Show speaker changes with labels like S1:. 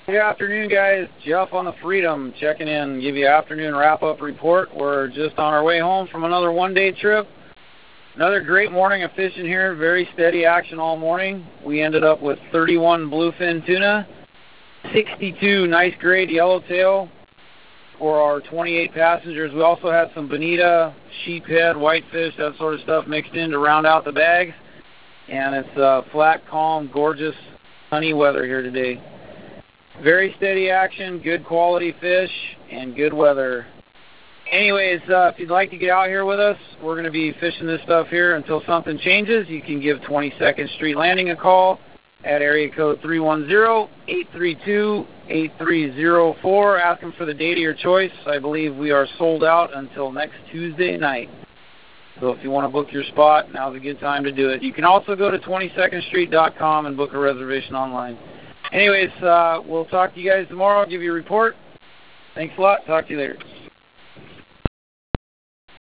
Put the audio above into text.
S1: Good afternoon, guys. Jeff on the Freedom checking in, give you afternoon wrap-up report. We're just on our way home from another one-day trip. Another great morning of fishing here. Very steady action all morning. We ended up with 31 bluefin tuna, 62 nice grade yellowtail for our 28 passengers. We also had some bonita, sheephead, whitefish, that sort of stuff mixed in to round out the bags. And it's flat, calm, gorgeous, sunny weather here today. Very steady action, good quality fish, and good weather. Anyways, if you'd like to get out here with us, we're going to be fishing this stuff here until something changes. You can give 22nd Street Landing a call at area code 310-832-8304. Ask them for the date of your choice. I believe we are sold out until next Tuesday night. So if you want to book your spot, now's a good time to do it. You can also go to 22ndstreet.com and book a reservation online. Anyways, we'll talk to you guys tomorrow. I'll give you a report. Thanks a lot. Talk to you later.